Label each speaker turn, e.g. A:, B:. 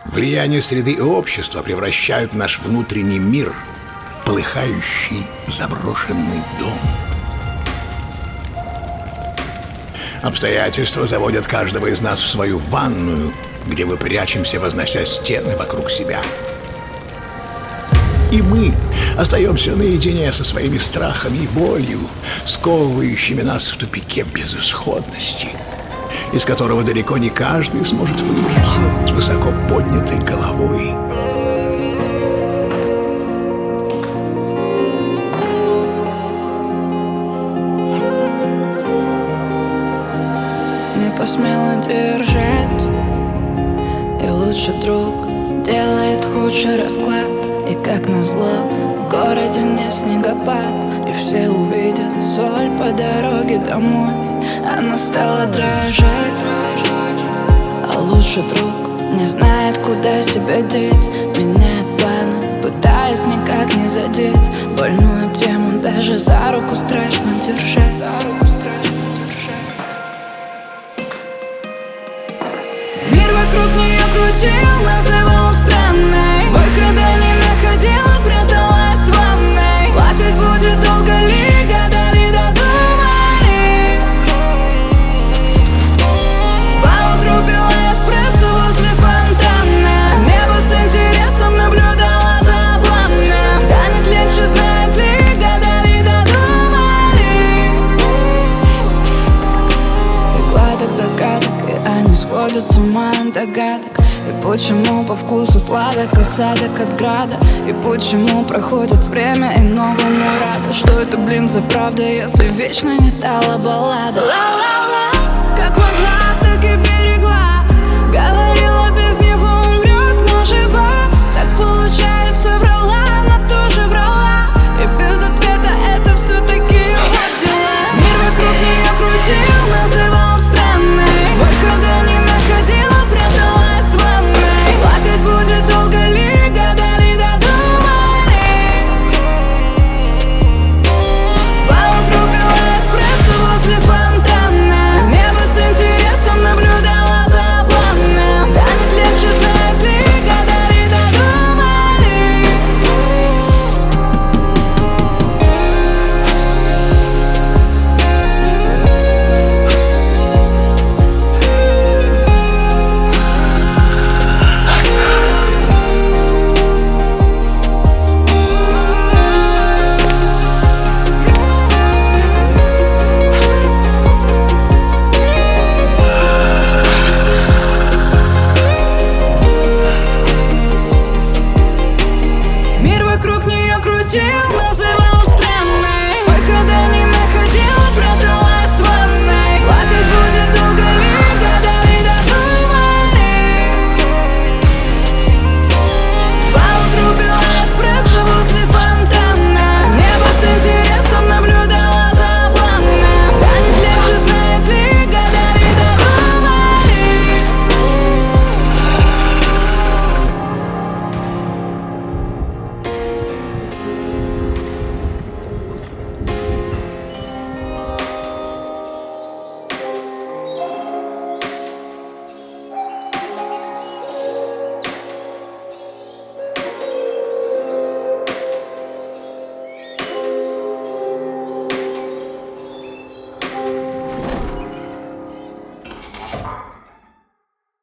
A: Влияние среды и общества превращают наш внутренний мир в полыхающий заброшенный дом. Обстоятельства заводят каждого из нас в свою ванную, где мы прячемся, вознося стены вокруг себя. И мы остаемся наедине со своими страхами и болью, сковывающими нас в тупике безысходности, из которого далеко не каждый сможет выбраться с высоко поднятой головой.
B: Не посмела держать, и лучший друг делает худший расклад. И как назло, в городе не снегопад, и все увидят соль по дороге домой. Она стала дрожать, а лучший друг не знает, куда себя деть. Меняет планы, пытаясь никак не задеть больную тему, даже за руку страшно держать. Мир вокруг нее крутил, называл странной, выхода не находила, пряталась в ванной. Плакать будет долго ли, года ли додумали. Поутру пила эспрессо возле фонтана, небо с интересом наблюдала за планом. Станет легче, знает ли, года ли додумали. И гладок догадок, и они сходят с ума от догадок. И почему по вкусу сладок осадок от града? И почему проходит время и новому рада? Что это, блин, за правда, если вечно не стала баллада?